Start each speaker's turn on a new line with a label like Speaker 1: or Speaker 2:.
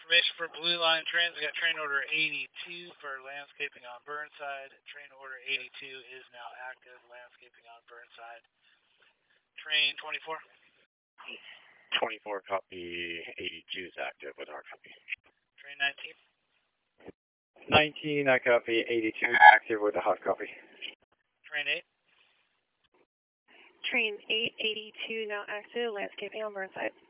Speaker 1: Information for Blue Line trains. We got train order 82 for landscaping on Burnside. Train order 82 is now active. Landscaping on Burnside. Train 24.
Speaker 2: 24 copy, 82 is active with our copy.
Speaker 1: Train 19.
Speaker 2: 19, I copy, 82 active with a hot copy.
Speaker 1: Train 8.
Speaker 3: Train 8, 82 now active, landscaping on Burnside.